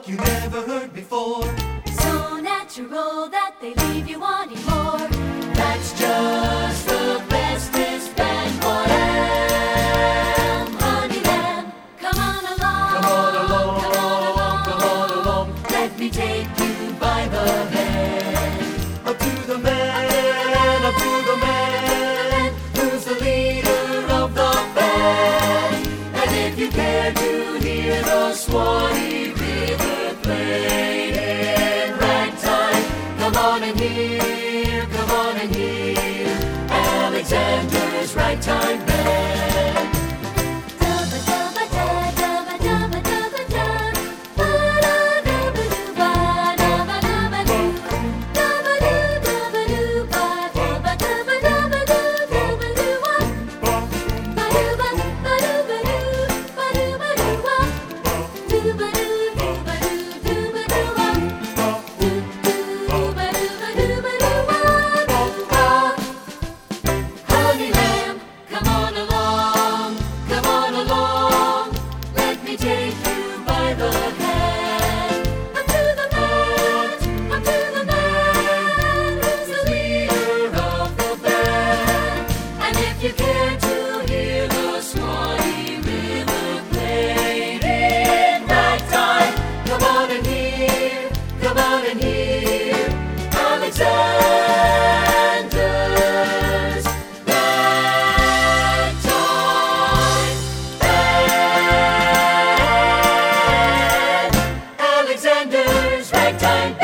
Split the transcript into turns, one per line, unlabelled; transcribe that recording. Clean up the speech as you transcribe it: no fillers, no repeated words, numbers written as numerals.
like you never heard before.
So natural that they leave you wanting more.
That's just the bestest band for Lamb.
Honey Lamb, come on along.
Come on along,
come on along.
come on along.
Let me take you by the hand.
Up to the man, up to the man, who's the leader of the band. And if you care to hear the Swanee River played in ragtime, come on and hear, come on and hear Alexander's Ragtime Band.
Dubba dubba da, dubba dubba dubba da. Ba da dubba doo ba, dubba dubba doo. Dubba doo dubba doo ba, dubba dubba dubba doo, dubba doo wah. Ba doo ba, ba doo ba doo, ba doo ba doo wah. Doo ba doo, doo ba doo, doo ba doo wah. Doo doo ba doo ba doo ba doo wah, doo wah. Honey Lamb, come on along, come on along. Let me take you by the hand. Up to the man, up to the man, who's the leader of the band. And if you care to hear the Swanee River played in ragtime, come on and hear, come on and hear Alexander's Ragtime Band. Alexander's Ragtime Band.